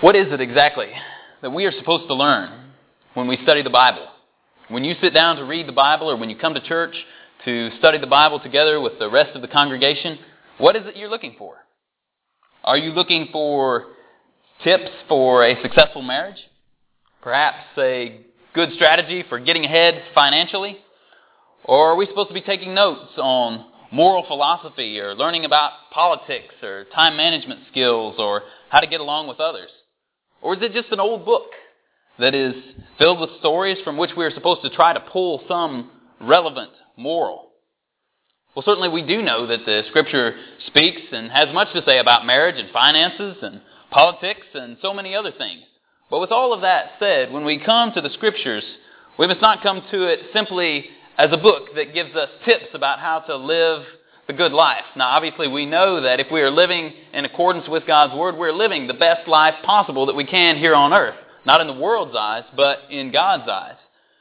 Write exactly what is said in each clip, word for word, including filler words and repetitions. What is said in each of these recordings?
What is it exactly that we are supposed to learn when we study the Bible? When you sit down to read the Bible, or when you come to church to study the Bible together with the rest of the congregation, what is it you're looking for? Are you looking for tips for a successful marriage? Perhaps a good strategy for getting ahead financially? Or are we supposed to be taking notes on moral philosophy, or learning about politics, or time management skills, or how to get along with others? Or is it just an old book that is filled with stories from which we are supposed to try to pull some relevant moral? Well, certainly we do know that the Scripture speaks and has much to say about marriage and finances and politics and so many other things. But with all of that said, when we come to the Scriptures, we must not come to it simply as a book that gives us tips about how to live the good life. Now, obviously, we know that if we are living in accordance with God's Word, we're living the best life possible that we can here on earth. Not in the world's eyes, but in God's eyes.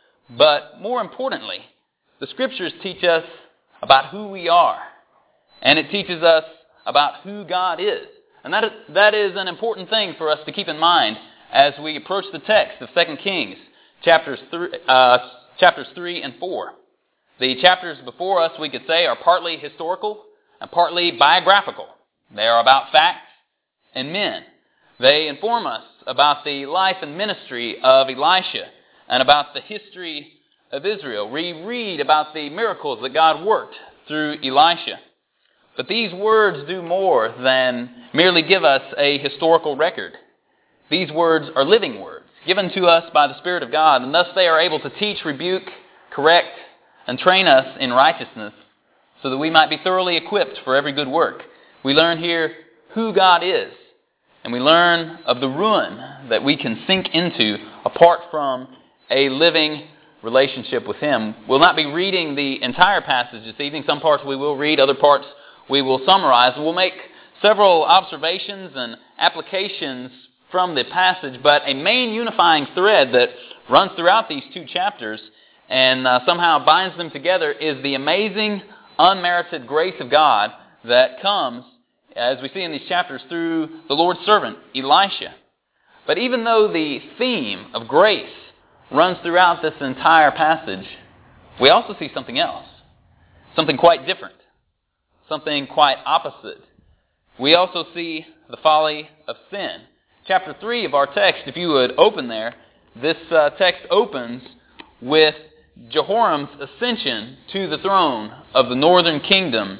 But more importantly, the Scriptures teach us about who we are. And it teaches us about who God is. And that is, that is an important thing for us to keep in mind as we approach the text of Second Kings, chapters three, uh, chapters three and four. The chapters before us, we could say, are partly historical and partly biographical. They are about facts and men. They inform us about the life and ministry of Elisha and about the history of Israel. We read about the miracles that God worked through Elisha. But these words do more than merely give us a historical record. These words are living words, given to us by the Spirit of God, and thus they are able to teach, rebuke, correct, and train us in righteousness so that we might be thoroughly equipped for every good work. We learn here who God is, and we learn of the ruin that we can sink into apart from a living relationship with Him. We'll not be reading the entire passage this evening. Some parts we will read, other parts we will summarize. We'll make several observations and applications from the passage, but a main unifying thread that runs throughout these two chapters and uh, somehow binds them together is the amazing, unmerited grace of God that comes, as we see in these chapters, through the Lord's servant, Elisha. But even though the theme of grace runs throughout this entire passage, we also see something else, something quite different, something quite opposite. We also see the folly of sin. Chapter three of our text, if you would open there, this uh, text opens with Jehoram's ascension to the throne of the northern kingdom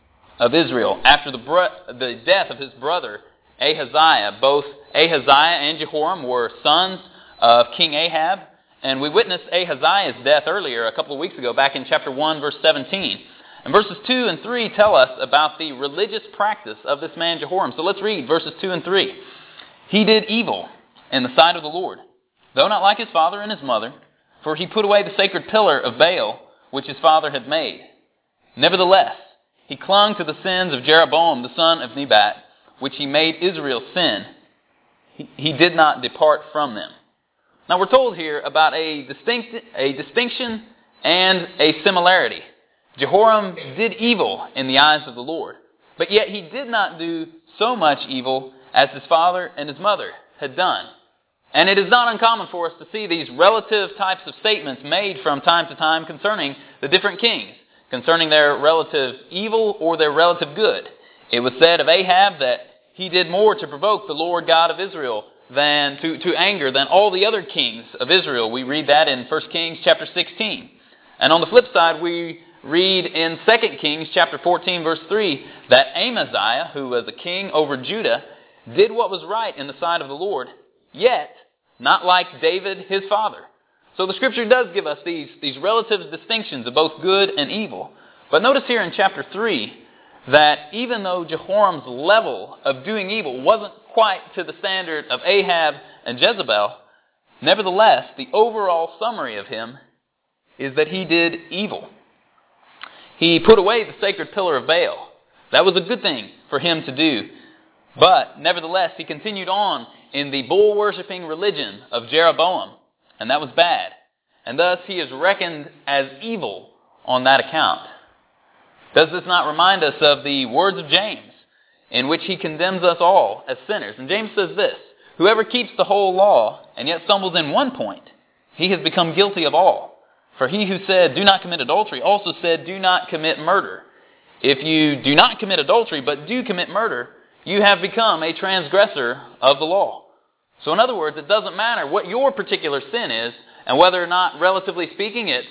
of Israel after the, bro- the death of his brother Ahaziah. Both Ahaziah and Jehoram were sons of King Ahab, and we witnessed Ahaziah's death earlier, a couple of weeks ago, back in chapter one, verse seventeen. And verses two and three tell us about the religious practice of this man Jehoram. So let's read verses two and three. He did evil in the sight of the Lord, though not like his father and his mother, for he put away the sacred pillar of Baal, which his father had made. Nevertheless, he clung to the sins of Jeroboam, the son of Nebat, which he made Israel sin. He, he did not depart from them. Now we're told here about a distinct, a distinction and a similarity. Jehoram did evil in the eyes of the Lord, but yet he did not do so much evil as his father and his mother had done. And it is not uncommon for us to see these relative types of statements made from time to time concerning the different kings, concerning their relative evil or their relative good. It was said of Ahab that he did more to provoke the Lord God of Israel than to, to anger than all the other kings of Israel. We read that in First Kings chapter sixteen. And on the flip side, we read in Second Kings chapter fourteen, verse three, that Amaziah, who was a king over Judah, did what was right in the sight of the Lord, yet not like David, his father. So the Scripture does give us these, these relative distinctions of both good and evil. But notice here in chapter three that even though Jehoram's level of doing evil wasn't quite to the standard of Ahab and Jezebel, nevertheless, the overall summary of him is that he did evil. He put away the sacred pillar of Baal. That was a good thing for him to do. But nevertheless, he continued on in the bull-worshipping religion of Jeroboam, and that was bad. And thus he is reckoned as evil on that account. Does this not remind us of the words of James, in which he condemns us all as sinners? And James says this, Whoever keeps the whole law and yet stumbles in one point, he has become guilty of all. For he who said, do not commit adultery, also said, do not commit murder. If you do not commit adultery, but do commit murder, you have become a transgressor of the law. So in other words, it doesn't matter what your particular sin is, and whether or not, relatively speaking, it's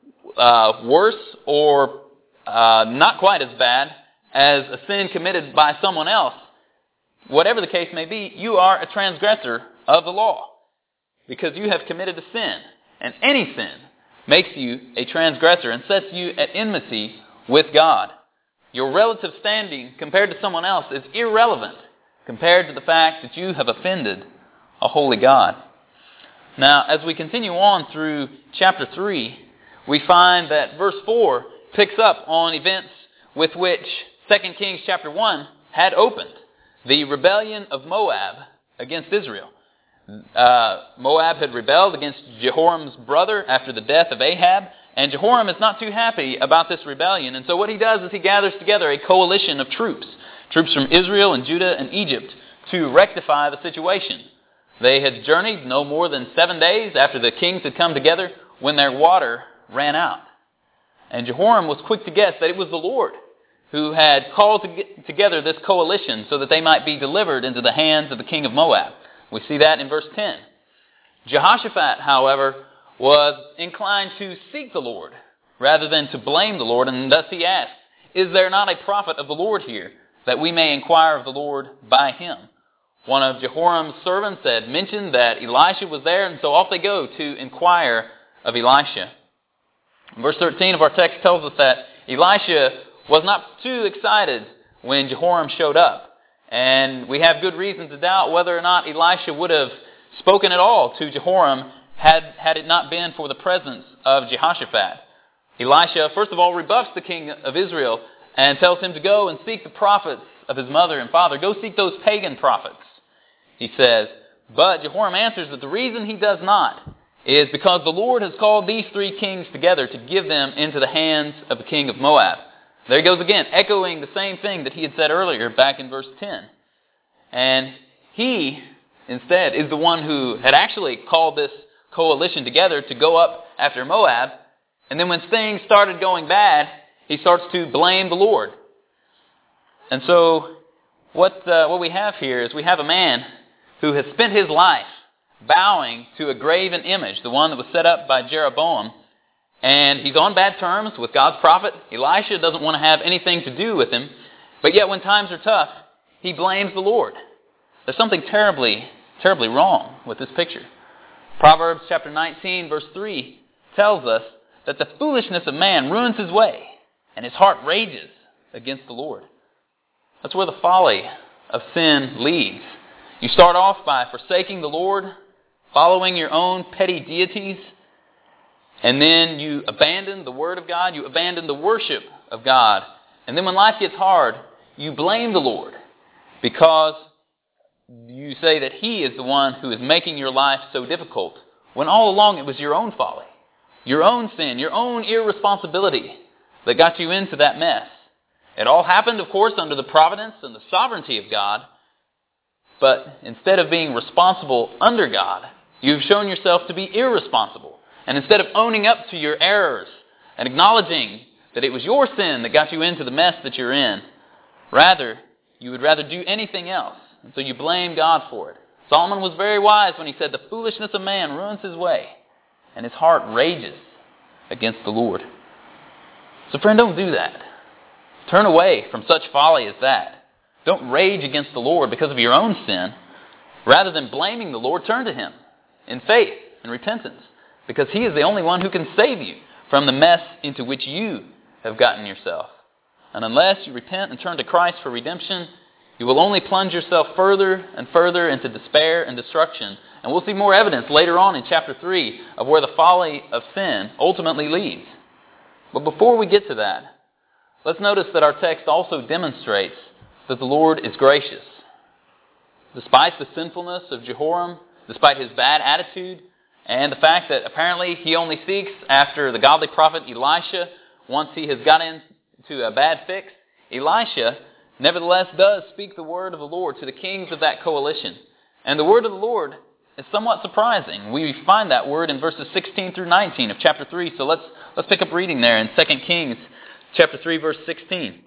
uh, worse or uh, not quite as bad as a sin committed by someone else. Whatever the case may be, you are a transgressor of the law because you have committed a sin. And any sin makes you a transgressor and sets you at enmity with God. Your relative standing compared to someone else is irrelevant compared to the fact that you have offended a holy God. Now, as we continue on through chapter three, we find that verse four picks up on events with which Second Kings chapter one had opened. The rebellion of Moab against Israel. Uh, Moab had rebelled against Jehoram's brother after the death of Ahab, and Jehoram is not too happy about this rebellion. And so what he does is he gathers together a coalition of troops, troops from Israel and Judah and Egypt, to rectify the situation. They had journeyed no more than seven days after the kings had come together when their water ran out. And Jehoram was quick to guess that it was the Lord who had called to get together this coalition so that they might be delivered into the hands of the king of Moab. We see that in verse ten. Jehoshaphat, however, was inclined to seek the Lord rather than to blame the Lord, and thus he asked, is there not a prophet of the Lord here, that we may inquire of the Lord by him? One of Jehoram's servants had mentioned that Elisha was there, and so off they go to inquire of Elisha. Verse thirteen of our text tells us that Elisha was not too excited when Jehoram showed up. And we have good reason to doubt whether or not Elisha would have spoken at all to Jehoram had, had it not been for the presence of Jehoshaphat. Elisha, first of all, rebuffs the king of Israel and tells him to go and seek the prophets of his mother and father. Go seek those pagan prophets, he says. But Jehoram answers that the reason he does not is because the Lord has called these three kings together to give them into the hands of the king of Moab. There he goes again, echoing the same thing that he had said earlier back in verse ten. And he, instead, is the one who had actually called this coalition together to go up after Moab. And then when things started going bad, he starts to blame the Lord. And so what, uh, what we have here is we have a man who has spent his life bowing to a graven image, the one that was set up by Jeroboam. And he's on bad terms with God's prophet. Elisha doesn't want to have anything to do with him. But yet when times are tough, he blames the Lord. There's something terribly, terribly wrong with this picture. Proverbs chapter nineteen, verse three tells us that the foolishness of man ruins his way, and his heart rages against the Lord. That's where the folly of sin leads. You start off by forsaking the Lord, following your own petty deities, and then you abandon the Word of God, you abandon the worship of God. And then when life gets hard, you blame the Lord because you say that He is the one who is making your life so difficult, when all along it was your own folly, your own sin, your own irresponsibility that got you into that mess. It all happened, of course, under the providence and the sovereignty of God, but instead of being responsible under God, you've shown yourself to be irresponsible. And instead of owning up to your errors and acknowledging that it was your sin that got you into the mess that you're in, rather, you would rather do anything else. And so you blame God for it. Solomon was very wise when he said, the foolishness of man ruins his way, and his heart rages against the Lord. So friend, don't do that. Turn away from such folly as that. Don't rage against the Lord because of your own sin. Rather than blaming the Lord, turn to Him in faith and repentance, because He is the only one who can save you from the mess into which you have gotten yourself. And unless you repent and turn to Christ for redemption, you will only plunge yourself further and further into despair and destruction. And we'll see more evidence later on in chapter three of where the folly of sin ultimately leads. But before we get to that, let's notice that our text also demonstrates that the Lord is gracious. Despite the sinfulness of Jehoram, despite his bad attitude, and the fact that apparently he only seeks after the godly prophet Elisha once he has got into a bad fix, Elisha nevertheless does speak the word of the Lord to the kings of that coalition. And the word of the Lord is somewhat surprising. We find that word in verses sixteen through nineteen of chapter three. So let's let's pick up reading there in Second Kings chapter three, verse sixteen.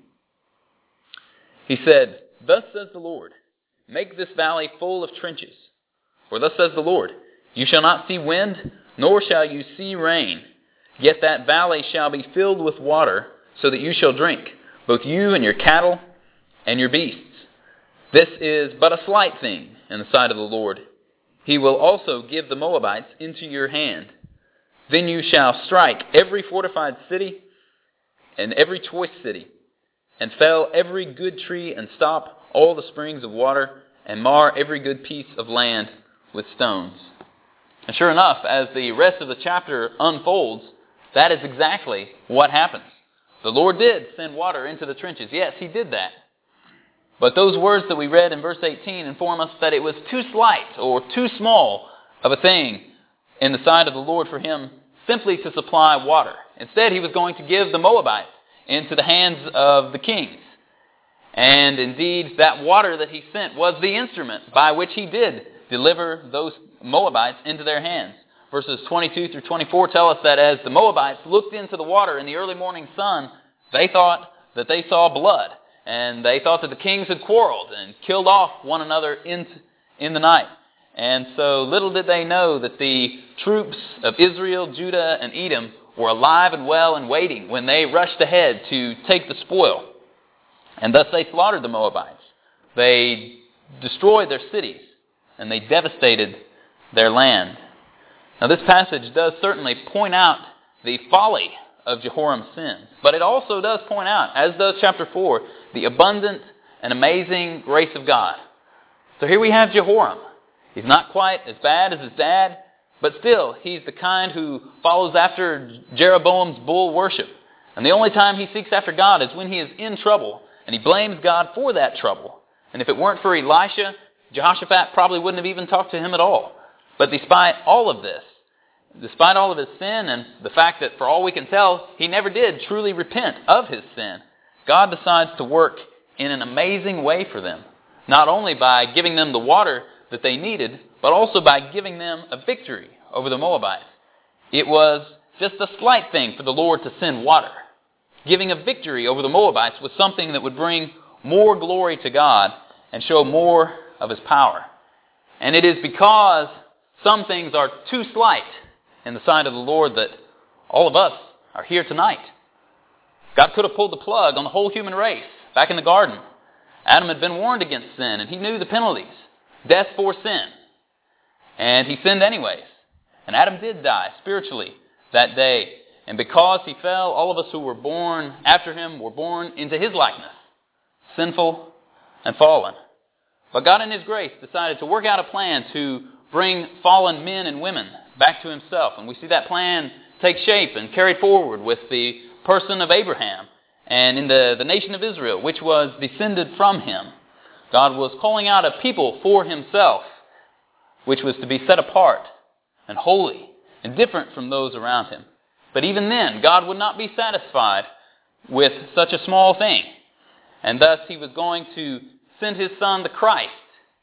He said, "Thus says the Lord, make this valley full of trenches. For thus says the Lord, you shall not see wind, nor shall you see rain. Yet that valley shall be filled with water, so that you shall drink, both you and your cattle and your beasts. This is but a slight thing in the sight of the Lord. He will also give the Moabites into your hand. Then you shall strike every fortified city and every choice city, and fell every good tree, and stop all the springs of water, and mar every good piece of land with stones." And sure enough, as the rest of the chapter unfolds, that is exactly what happens. The Lord did send water into the trenches. Yes, He did that. But those words that we read in verse eighteen inform us that it was too slight or too small of a thing in the sight of the Lord for Him simply to supply water. Instead, He was going to give the Moabites into the hands of the kings. And indeed, that water that He sent was the instrument by which He did deliver those Moabites into their hands. Verses twenty-two through twenty-four tell us that as the Moabites looked into the water in the early morning sun, they thought that they saw blood. And they thought that the kings had quarreled and killed off one another in, in the night. And so little did they know that the troops of Israel, Judah, and Edom were alive and well and waiting when they rushed ahead to take the spoil. And thus they slaughtered the Moabites. They destroyed their cities, and they devastated their land. Now this passage does certainly point out the folly of Jehoram's sins. But it also does point out, as does chapter four, the abundant and amazing grace of God. So here we have Jehoram. He's not quite as bad as his dad, but still, he's the kind who follows after Jeroboam's bull worship. And the only time he seeks after God is when he is in trouble, and he blames God for that trouble. And if it weren't for Elisha, Jehoshaphat probably wouldn't have even talked to him at all. But despite all of this, despite all of his sin and the fact that for all we can tell, he never did truly repent of his sin, God decides to work in an amazing way for them. Not only by giving them the water that they needed, but also by giving them a victory over the Moabites. It was just a slight thing for the Lord to send water. Giving a victory over the Moabites was something that would bring more glory to God and show more of His power. And it is because some things are too slight in the sight of the Lord that all of us are here tonight. God could have pulled the plug on the whole human race back in the garden. Adam had been warned against sin, and he knew the penalties. Death for sin. And he sinned anyways. And Adam did die spiritually that day. And because he fell, all of us who were born after him were born into his likeness, sinful and fallen. But God in His grace decided to work out a plan to bring fallen men and women back to Himself. And we see that plan take shape and carried forward with the person of Abraham and in the, the nation of Israel, which was descended from him. God was calling out a people for Himself, which was to be set apart and holy and different from those around Him. But even then, God would not be satisfied with such a small thing. And thus He was going to send His Son, the Christ.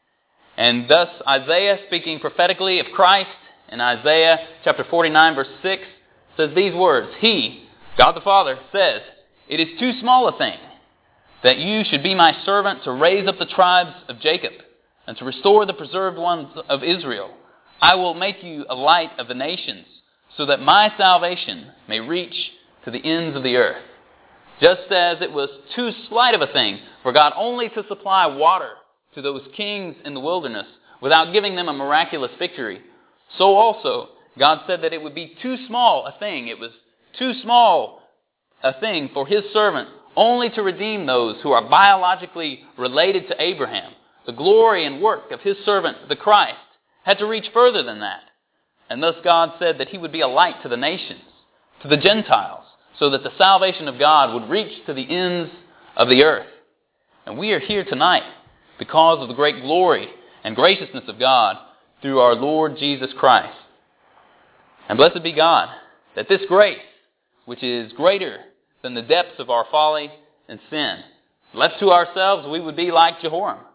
And thus Isaiah, speaking prophetically of Christ, in Isaiah chapter forty-nine, verse six, says these words, He, God the Father, says, "It is too small a thing that you should be my servant to raise up the tribes of Jacob and to restore the preserved ones of Israel. I will make you a light of the nations, so that my salvation may reach to the ends of the earth." Just as it was too slight of a thing for God only to supply water to those kings in the wilderness without giving them a miraculous victory, so also God said that it would be too small a thing. It was too small a thing for His servant only to redeem those who are biologically related to Abraham. The glory and work of His servant, the Christ, had to reach further than that. And thus God said that He would be a light to the nations, to the Gentiles, so that the salvation of God would reach to the ends of the earth. And we are here tonight because of the great glory and graciousness of God through our Lord Jesus Christ. And blessed be God that this grace, which is greater than the depths of our folly and sin, left to ourselves, we would be like Jehoram,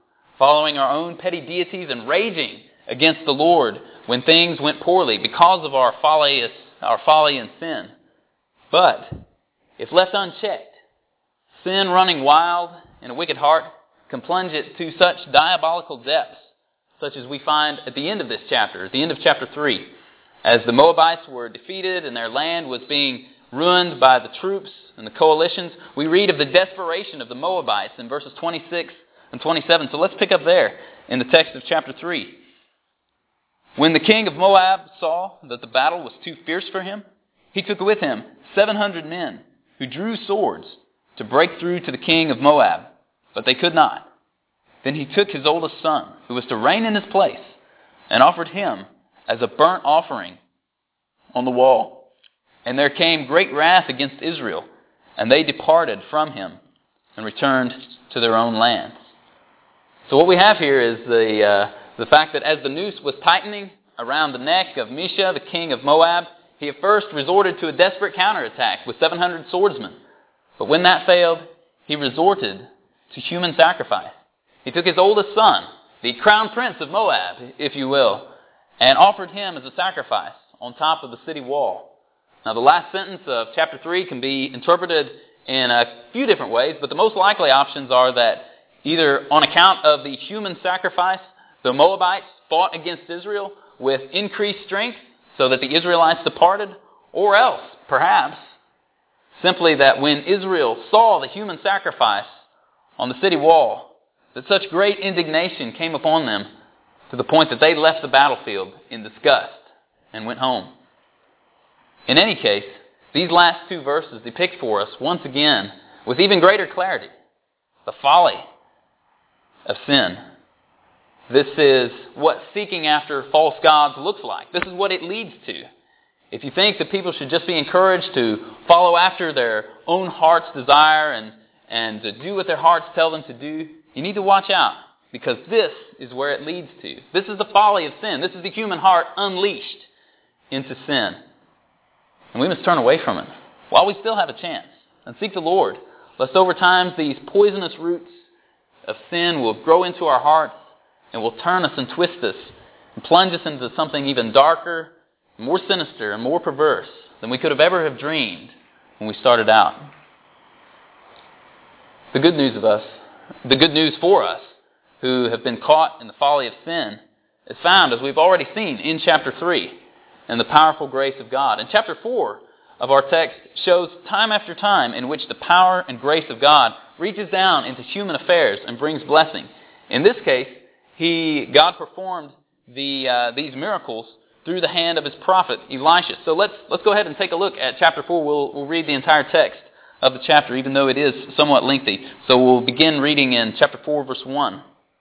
following our own petty deities and raging against the Lord when things went poorly because of our folly, our folly and sin. But if left unchecked, sin running wild in a wicked heart can plunge it to such diabolical depths, such as we find at the end of this chapter, at the end of chapter three, as the Moabites were defeated and their land was being ruined by the troops and the coalitions. We read of the desperation of the Moabites in verses twenty-six and twenty-seven. So let's pick up there in the text of chapter three. When the king of Moab saw that the battle was too fierce for him, he took with him seven hundred men who drew swords to break through to the king of Moab, but they could not. Then he took his oldest son, who was to reign in his place, and offered him as a burnt offering on the wall. And there came great wrath against Israel, and they departed from him and returned to their own lands. So what we have here is the uh, the fact that as the noose was tightening around the neck of Mesha, the king of Moab, he at first resorted to a desperate counterattack with seven hundred swordsmen. But when that failed, he resorted to human sacrifice. He took his oldest son, the crown prince of Moab, if you will, and offered him as a sacrifice on top of the city wall. Now, the last sentence of chapter three can be interpreted in a few different ways, but the most likely options are that either on account of the human sacrifice, the Moabites fought against Israel with increased strength so that the Israelites departed, or else, perhaps, simply that when Israel saw the human sacrifice on the city wall, that such great indignation came upon them to the point that they left the battlefield in disgust and went home. In any case, these last two verses depict for us, once again, with even greater clarity, the folly of sin. This is what seeking after false gods looks like. This is what it leads to. If you think that people should just be encouraged to follow after their own heart's desire and, and to do what their hearts tell them to do, you need to watch out, because this is where it leads to. This is the folly of sin. This is the human heart unleashed into sin. And we must turn away from it while we still have a chance and seek the Lord, lest over time these poisonous roots of sin will grow into our hearts and will turn us and twist us and plunge us into something even darker, more sinister, and more perverse than we could have ever have dreamed when we started out. The good news of us, the good news for us who have been caught in the folly of sin is found, as we've already seen, in chapter three. And the powerful grace of God. And chapter four of our text shows time after time in which the power and grace of God reaches down into human affairs and brings blessing. In this case, he God performed the uh, these miracles through the hand of his prophet Elisha. So let's let's go ahead and take a look at chapter four. We'll we'll read the entire text of the chapter, even though it is somewhat lengthy. So we'll begin reading in chapter four, verse one.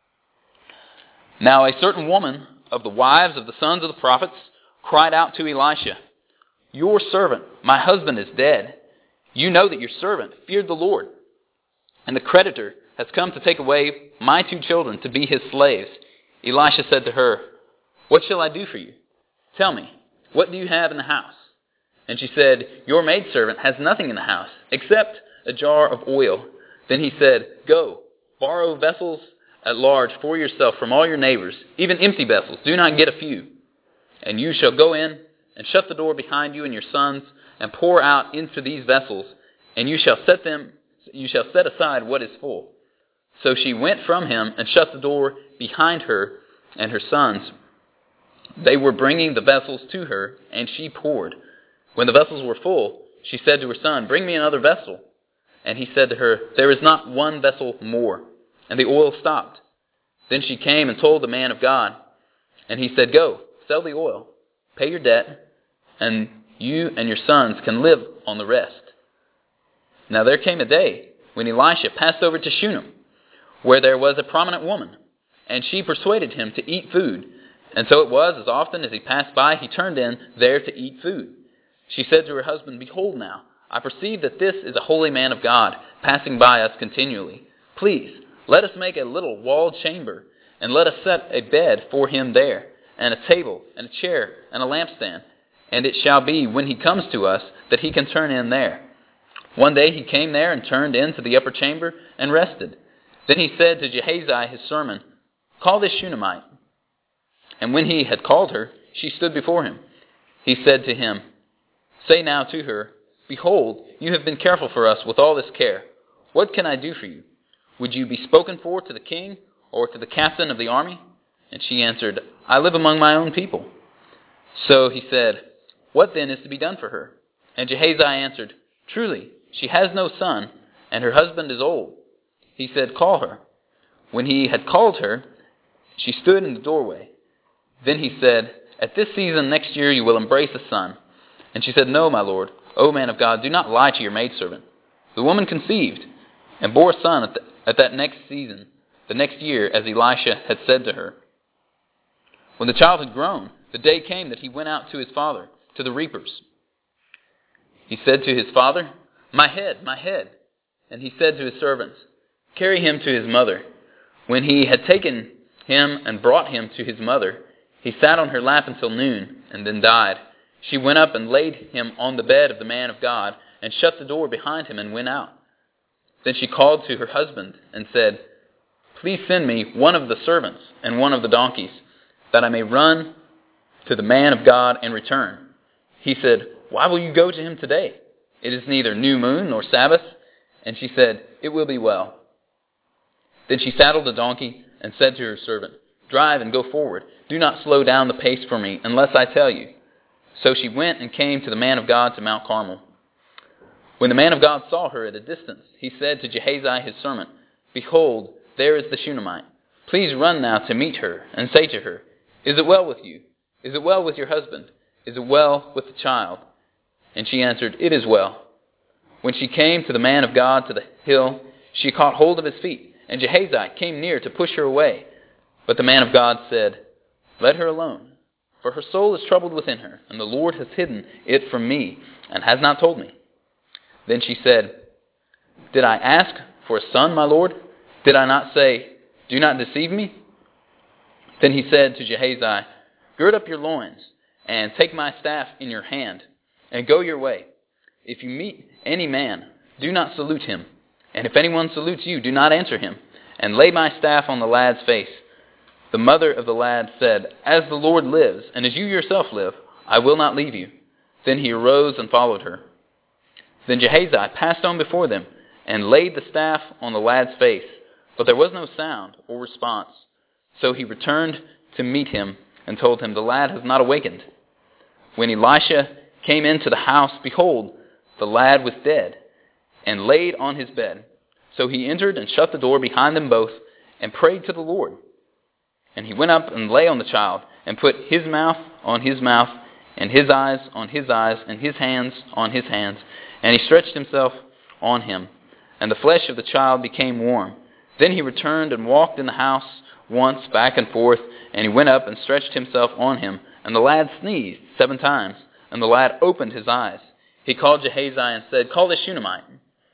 Now a certain woman of the wives of the sons of the prophets cried out to Elisha, "Your servant, my husband, is dead. You know that your servant feared the Lord, and the creditor has come to take away my two children to be his slaves." Elisha said to her, "What shall I do for you? Tell me, what do you have in the house?" And she said, "Your maidservant has nothing in the house except a jar of oil." Then he said, "Go, borrow vessels at large for yourself from all your neighbors, even empty vessels. Do not get a few. And you shall go in and shut the door behind you and your sons, and pour out into these vessels, and you shall set them. You shall set aside what is full." So she went from him and shut the door behind her and her sons. They were bringing the vessels to her, and she poured. When the vessels were full, she said to her son, "Bring me another vessel." And he said to her, "There is not one vessel more." And the oil stopped. Then she came and told the man of God, and he said, "Go, sell the oil, pay your debt, and you and your sons can live on the rest." Now there came a day when Elisha passed over to Shunem, where there was a prominent woman, and she persuaded him to eat food. And so it was, as often as he passed by, he turned in there to eat food. She said to her husband, "Behold now, I perceive that this is a holy man of God, passing by us continually. Please, let us make a little walled chamber, and let us set a bed for him there, and a table, and a chair, and a lampstand. And it shall be, when he comes to us, that he can turn in there." One day he came there and turned into the upper chamber and rested. Then he said to Gehazi his servant, call this Shunammite. And when he had called her, she stood before him. He said to him, Say now to her, Behold, you have been careful for us with all this care. What can I do for you? Would you be spoken for to the king or to the captain of the army? And she answered, I live among my own people. So he said, What then is to be done for her? And Gehazi answered, Truly, she has no son, and her husband is old. He said, Call her. When he had called her, she stood in the doorway. Then he said, At this season next year you will embrace a son. And she said, No, my lord. O man of God, do not lie to your maidservant. The woman conceived and bore a son at, the, at that next season, the next year, as Elisha had said to her. When the child had grown, the day came that he went out to his father, to the reapers. He said to his father, My head, my head. And he said to his servants, Carry him to his mother. When he had taken him and brought him to his mother, he sat on her lap until noon, and then died. She went up and laid him on the bed of the man of God, and shut the door behind him and went out. Then she called to her husband and said, Please send me one of the servants and one of the donkeys, that I may run to the man of God and return. He said, Why will you go to him today? It is neither new moon nor Sabbath. And she said, It will be well. Then she saddled the donkey and said to her servant, Drive and go forward. Do not slow down the pace for me, unless I tell you. So she went and came to the man of God to Mount Carmel. When the man of God saw her at a distance, he said to Gehazi his servant, Behold, there is the Shunammite. Please run now to meet her, and say to her, Is it well with you? Is it well with your husband? Is it well with the child? And she answered, It is well. When she came to the man of God to the hill, she caught hold of his feet, and Gehazi came near to push her away. But the man of God said, Let her alone, for her soul is troubled within her, and the Lord has hidden it from me, and has not told me. Then she said, Did I ask for a son, my lord? Did I not say, Do not deceive me? Then he said to Gehazi, Gird up your loins, and take my staff in your hand, and go your way. If you meet any man, do not salute him. And if anyone salutes you, do not answer him. And lay my staff on the lad's face. The mother of the lad said, As the Lord lives, and as you yourself live, I will not leave you. Then he arose and followed her. Then Gehazi passed on before them, and laid the staff on the lad's face. But there was no sound or response. So he returned to meet him, and told him, The lad has not awakened. When Elisha came into the house, behold, the lad was dead, and laid on his bed. So he entered and shut the door behind them both, and prayed to the Lord. And he went up and lay on the child, and put his mouth on his mouth, and his eyes on his eyes, and his hands on his hands. And he stretched himself on him, and the flesh of the child became warm. Then he returned and walked in the house once back and forth, and he went up and stretched himself on him. And the lad sneezed seven times, and the lad opened his eyes. He called Gehazi and said, Call the Shunammite.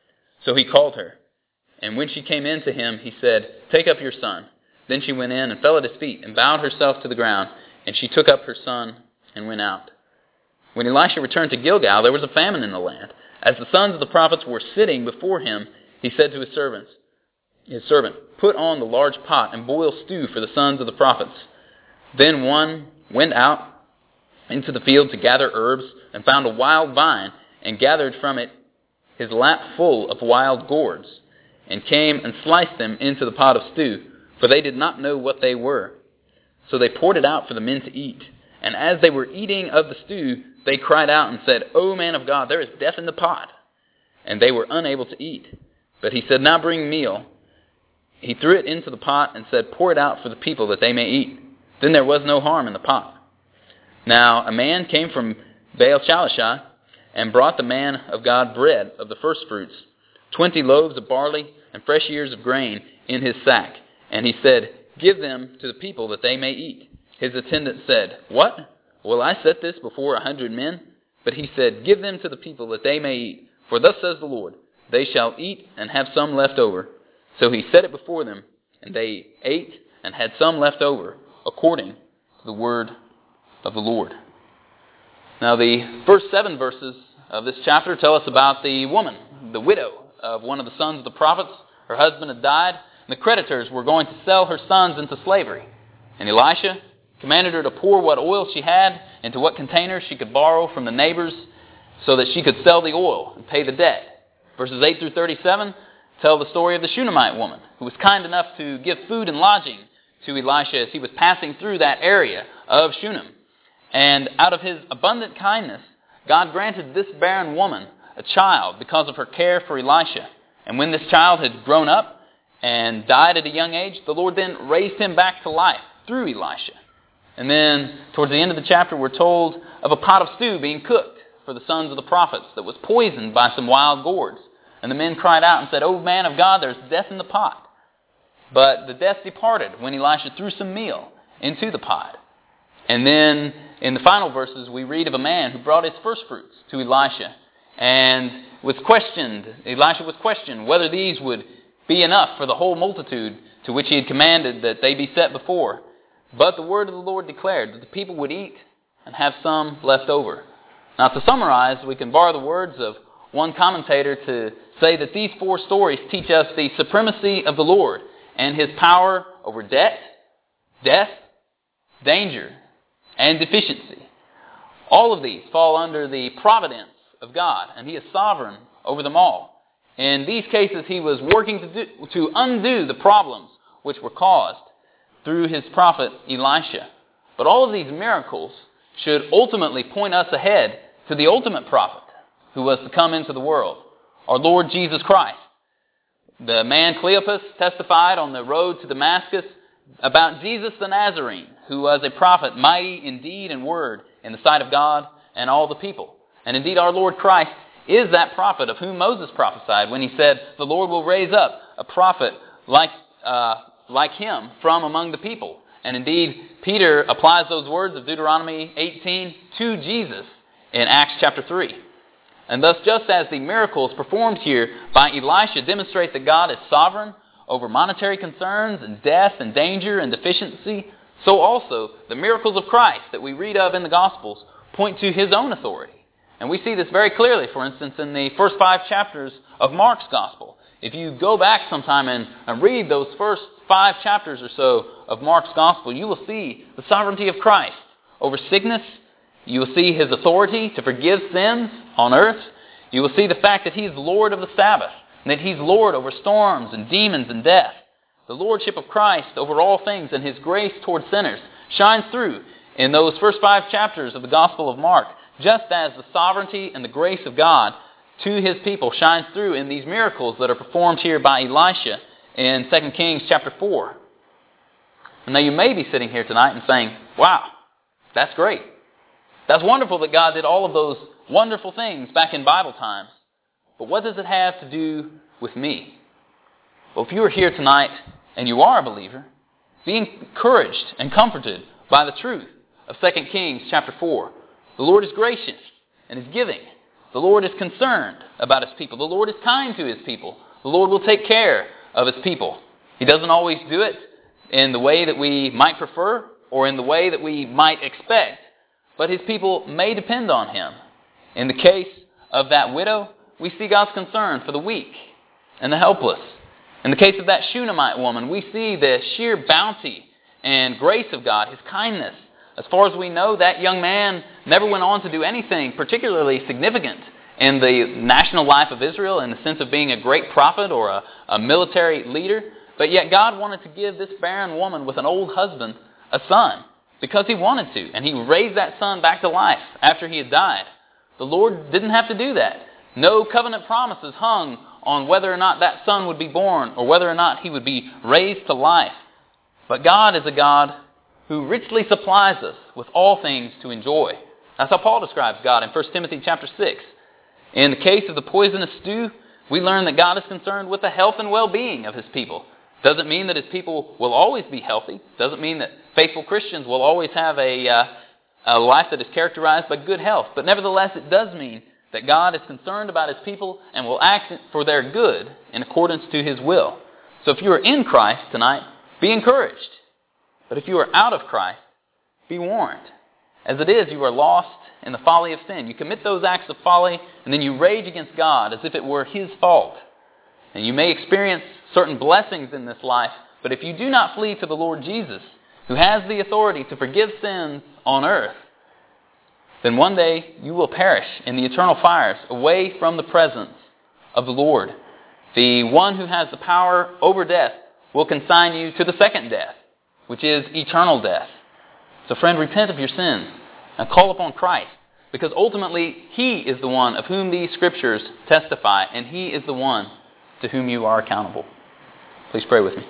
So he called her. And when she came in to him, he said, Take up your son. Then she went in and fell at his feet, and bowed herself to the ground. And she took up her son and went out. When Elisha returned to Gilgal, there was a famine in the land. As the sons of the prophets were sitting before him, he said to his servants, his servant, Put on the large pot and boil stew for the sons of the prophets. Then one went out into the field to gather herbs, and found a wild vine, and gathered from it his lap full of wild gourds, and came and sliced them into the pot of stew, for they did not know what they were. So they poured it out for the men to eat. And as they were eating of the stew, they cried out and said, O man of God, there is death in the pot. And they were unable to eat. But he said, Now bring meal. He threw it into the pot and said, Pour it out for the people that they may eat. Then there was no harm in the pot. Now a man came from Baal Shalishah, and brought the man of God bread of the firstfruits, twenty loaves of barley, and fresh ears of grain in his sack. And he said, Give them to the people that they may eat. His attendant said, What? Will I set this before a hundred men? But he said, Give them to the people that they may eat. For thus says the Lord, They shall eat and have some left over. So he set it before them, and they ate and had some left over, according to the word of the Lord. Now the first seven verses of this chapter tell us about the woman, the widow of one of the sons of the prophets. Her husband had died, and the creditors were going to sell her sons into slavery. And Elisha commanded her to pour what oil she had into what containers she could borrow from the neighbors so that she could sell the oil and pay the debt. Verses eight through thirty-seven tell the story of the Shunammite woman who was kind enough to give food and lodging to Elisha as he was passing through that area of Shunem. And out of his abundant kindness, God granted this barren woman a child because of her care for Elisha. And when this child had grown up and died at a young age, the Lord then raised him back to life through Elisha. And then towards the end of the chapter, we're told of a pot of stew being cooked for the sons of the prophets that was poisoned by some wild gourds. And the men cried out and said, "O man of God, there's death in the pot." But the death departed when Elisha threw some meal into the pot. And then in the final verses, we read of a man who brought his first fruits to Elisha and was questioned. Elisha was questioned whether these would be enough for the whole multitude to which he had commanded that they be set before. But the word of the Lord declared that the people would eat and have some left over. Now, to summarize, we can borrow the words of one commentator to say that these four stories teach us the supremacy of the Lord and His power over debt, death, danger, and deficiency. All of these fall under the providence of God, and He is sovereign over them all. In these cases, He was working to, do, to undo the problems which were caused through His prophet Elisha. But all of these miracles should ultimately point us ahead to the ultimate prophet who was to come into the world, our Lord Jesus Christ. The man Cleopas testified on the road to Damascus about Jesus the Nazarene, who was a prophet mighty in deed and word in the sight of God and all the people. And indeed our Lord Christ is that prophet of whom Moses prophesied when he said, "The Lord will raise up a prophet like uh, like him from among the people." And indeed, Peter applies those words of Deuteronomy eighteen to Jesus in Acts chapter three. And thus, just as the miracles performed here by Elisha demonstrate that God is sovereign over monetary concerns and death and danger and deficiency, so also the miracles of Christ that we read of in the Gospels point to His own authority. And we see this very clearly, for instance, in the first five chapters of Mark's Gospel. If you go back sometime and, and read those first five chapters or so of Mark's Gospel, you will see the sovereignty of Christ over sickness. You will see His authority to forgive sins on earth. You will see the fact that He is Lord of the Sabbath, and that He's Lord over storms and demons and death. The Lordship of Christ over all things and His grace toward sinners shines through in those first five chapters of the Gospel of Mark, just as the sovereignty and the grace of God to His people shines through in these miracles that are performed here by Elisha in Second Kings chapter four. And now you may be sitting here tonight and saying, "Wow, that's great. That's wonderful that God did all of those wonderful things back in Bible times. But what does it have to do with me?" Well, if you are here tonight and you are a believer, be encouraged and comforted by the truth of Second Kings chapter four. The Lord is gracious and is giving. The Lord is concerned about His people. The Lord is kind to His people. The Lord will take care of His people. He doesn't always do it in the way that we might prefer or in the way that we might expect, but His people may depend on Him. In the case of that widow, we see God's concern for the weak and the helpless. In the case of that Shunammite woman, we see the sheer bounty and grace of God, His kindness. As far as we know, that young man never went on to do anything particularly significant in the national life of Israel in the sense of being a great prophet or a, a military leader. But yet God wanted to give this barren woman with an old husband a son because He wanted to. And He raised that son back to life after he had died. The Lord didn't have to do that. No covenant promises hung on whether or not that son would be born or whether or not he would be raised to life. But God is a God who richly supplies us with all things to enjoy. That's how Paul describes God in First Timothy chapter six. In the case of the poisonous stew, we learn that God is concerned with the health and well-being of His people. Doesn't mean that His people will always be healthy. Doesn't mean that faithful Christians will always have a, uh, a life that is characterized by good health. But nevertheless, it does mean that God is concerned about His people and will act for their good in accordance to His will. So if you are in Christ tonight, be encouraged. But if you are out of Christ, be warned. As it is, you are lost in the folly of sin. You commit those acts of folly, and then you rage against God as if it were His fault. And you may experience certain blessings in this life, but if you do not flee to the Lord Jesus, who has the authority to forgive sins on earth, then one day you will perish in the eternal fires away from the presence of the Lord. The one who has the power over death will consign you to the second death, which is eternal death. So friend, repent of your sins and call upon Christ, because ultimately He is the one of whom these Scriptures testify, and He is the one to whom you are accountable. Please pray with me.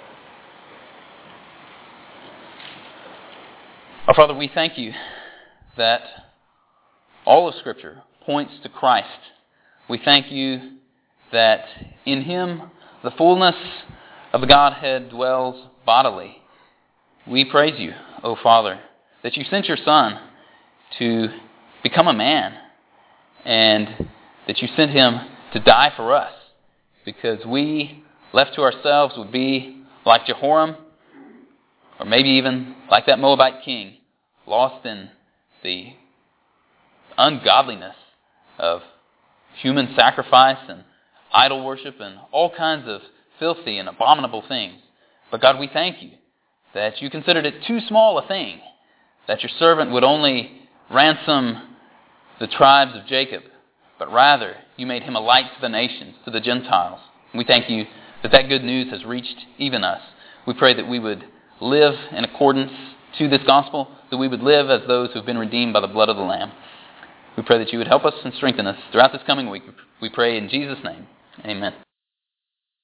Our Father, we thank you that all of Scripture points to Christ. We thank you that in Him the fullness of the Godhead dwells bodily. We praise you, O Father, that you sent your Son to become a man, and that you sent Him to die for us, because we, left to ourselves, would be like Jehoram, or maybe even like that Moabite king, lost in the ungodliness of human sacrifice and idol worship and all kinds of filthy and abominable things. But God, we thank you that you considered it too small a thing that your servant would only ransom the tribes of Jacob, but rather you made him a light to the nations, to the Gentiles. We thank you that that good news has reached even us. We pray that we would live in accordance to this gospel, that we would live as those who have been redeemed by the blood of the Lamb. We pray that you would help us and strengthen us throughout this coming week. We pray in Jesus' name. Amen.